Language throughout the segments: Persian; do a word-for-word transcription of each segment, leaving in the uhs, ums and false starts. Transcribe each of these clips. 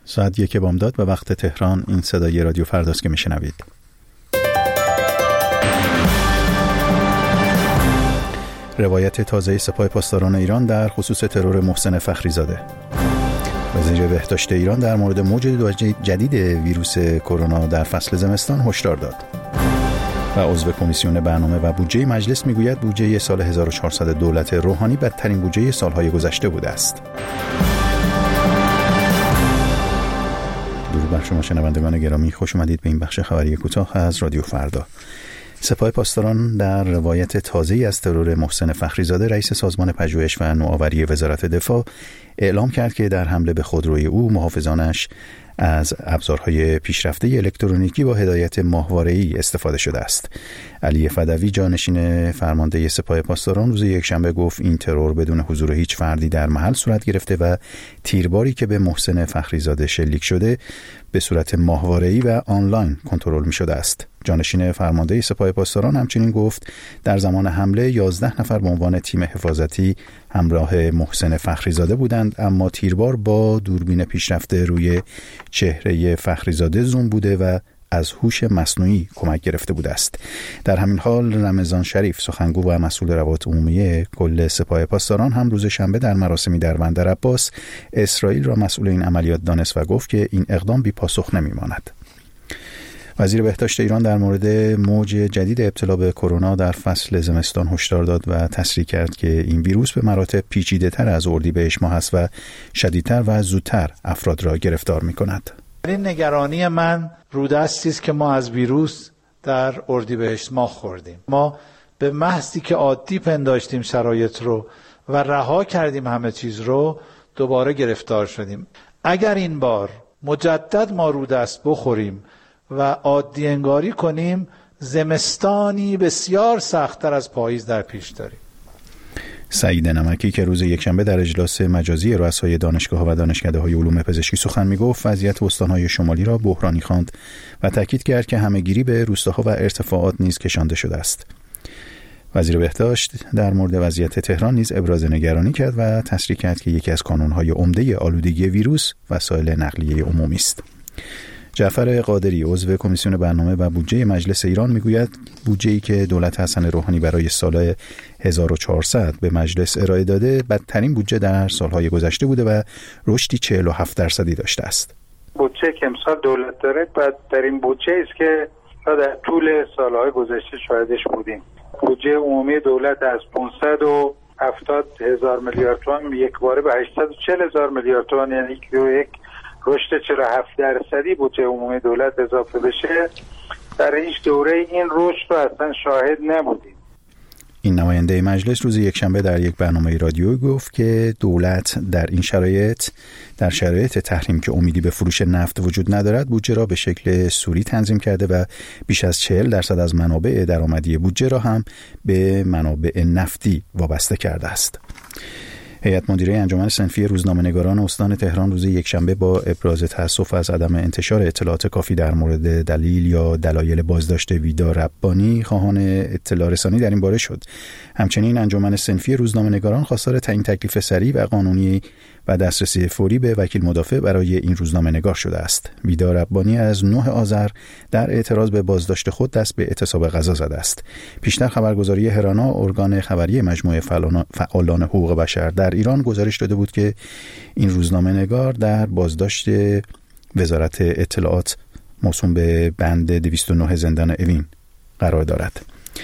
ساعت یک بامداد به وقت تهران. این صدای رادیو فرداست که میشنوید. روایت تازه سپاه پاسداران ایران در خصوص ترور محسن فخریزاده. وزیر بهداشت ایران در مورد موج جدید ویروس کرونا در فصل زمستان هشدار داد. و عضو کمیسیون برنامه و بودجه مجلس میگوید بودجه سال هزار و چهارصد دولت روحانی بدترین بودجه سالهای گذشته بوده است. درود بر شما شنوندگان گرامی، خوش اومدید به این بخش خبری کوتاه از رادیو فردا. سپاه پاسداران در روایت تازه‌ای از ترور محسن فخریزاده رئیس سازمان پژوهش و نوآوری وزارت دفاع اعلام کرد که در حمله به خودروی او محافظانش از ابزارهای پیشرفته الکترونیکی با هدایت ماهواره‌ای استفاده شده است. علی فدوی جانشین فرمانده سپاه پاسداران روز یکشنبه گفت این ترور بدون حضور هیچ فردی در محل صورت گرفته و تیرباری که به محسن فخریزاده شلیک شده به صورت ماهواره‌ای و آنلاین کنترل می‌شده است. جانشین فرمانده سپاه پاسداران همچنین گفت در زمان حمله یازده نفر به عنوان تیم حفاظتی همراه محسن فخریزاده بودند، اما تیربار با دوربین پیشرفته روی چهره فخریزاده زوم بوده و از هوش مصنوعی کمک گرفته بوده است. در همین حال رمضان شریف سخنگو و مسئول روابط عمومی کل سپاه پاسداران هم روز شنبه در مراسمی در بندر عباس اسرائیل را مسئول این عملیات دانست و گفت که این اقدام بی پاسخ نمیماند. وزیر بهداشت ایران در مورد موج جدید ابتلا به کرونا در فصل زمستان هشدار داد و تصریح کرد که این ویروس به مراتب پیچیده‌تر از اردیبهشت ماه است و شدیدتر و زودتر افراد را گرفتار می‌کند. این نگرانی من رودستی است که ما از ویروس در اردیبهشت ماه خوردیم. ما به محضی که عادی پنداشتیم شرایط رو و رها کردیم همه چیز رو، دوباره گرفتار شدیم. اگر این بار مجدد ما رودست بخوریم و عادی انگاری کنیم، زمستانی بسیار سخت‌تر از پاییز در پیش داریم. سعید نمکی که روز یکشنبه در اجلاس مجازی رؤسای دانشگاه‌ها و دانشکده‌های علوم پزشکی سخن می‌گفت، وضعیت استان‌های شمالی را بحرانی خواند و تاکید کرد که همه‌گیری به روستاها و ارتفاعات نیز کشانده شده است. وزیر بهداشت در مورد وضعیت تهران نیز ابراز نگرانی کرد و تصریح کرد که یکی از کانون‌های عمده آلودگی ویروس وسایل نقلیه عمومی است. جعفر قادری عضو کمیسیون برنامه و بودجه مجلس ایران میگوید بودجه‌ای که دولت حسن روحانی برای سال هزار و چهارصد به مجلس ارائه داده بدترین بودجه در سالهای گذشته بوده و رشدی چهل و هفت درصدی داشته است. بودجه که امسال دولت داره بدترین بودجه است که در طول سالهای گذشته شاهدش بودیم. بودجه عمومی دولت از پانصد و هفتاد هزار میلیارد تومان یک باره به هشتصد و چهل هزار میلیارد تومان، یعنی یک رشد چهل و هفت درصدی بودجه عمومی دولت اضافه بشه. در هیچ دوره این رشد رو اصلا شاهد نبودیم. این نماینده مجلس روز یکشنبه در یک برنامه رادیویی گفت که دولت در این شرایط در شرایط تحریم که امیدی به فروش نفت وجود ندارد، بودجه را به شکل سوری تنظیم کرده و بیش از چهل درصد از منابع درآمدی بودجه را هم به منابع نفتی وابسته کرده است. هیئت مدیره انجمن صنفی روزنامه‌نگاران استان تهران روز یکشنبه با ابراز تأسف از عدم انتشار اطلاعات کافی در مورد دلیل یا دلایل بازداشت ویدا ربانی خواهان اطلاع رسانی در این باره شد. همچنین انجمن صنفی روزنامه‌نگاران خواستار تعیین تکلیف سریع و قانونی و دسترسی فوری به وکیل مدافع برای این روزنامه‌نگار شده است. ویدا ربانی از نه آذر در اعتراض به بازداشت خود دست به اعتصاب غذا زده است. پیشتر خبرگزاری هرانا، ارگان خبری مجموعه فعالان حقوق بشر در ایران، گزارش داده بود که این روزنامه‌نگار در بازداشت وزارت اطلاعات موسوم به بند دویست و نه زندان اوین قرار دارد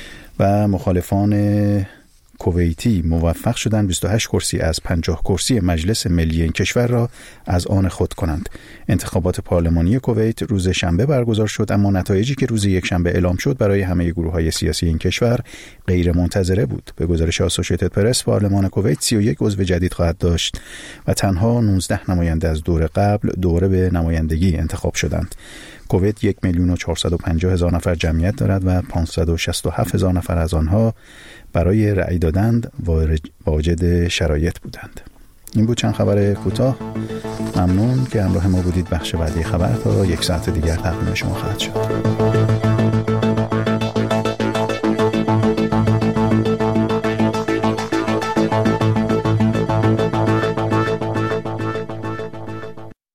و مخالفان کویتی موفق شدند بیست و هشت کرسی از پنجاه کرسی مجلس ملی این کشور را از آن خود کنند. انتخابات پارلمانی کویت روز شنبه برگزار شد، اما نتایجی که روز یکشنبه اعلام شد برای همه گروه‌های سیاسی این کشور غیر منتظره بود. به گزارش آسوشیتد پرس، پارلمان کویت سی و یک عضو جدید خواهد داشت و تنها نوزده نماینده از دور قبل دوره به نمایندگی انتخاب شدند. کویت یک میلیون و چهارصد و پنجاه هزار نفر جمعیت دارد و پانصد و شصت و هفت هزار نفر از آنها برای رأی دادن واجد شرایط بودند. این بود چند خبر کوتاه. ممنون که همراه ما بودید. بخش بعدی خبر تا یک ساعت دیگر تقدیم شما خواهد شد.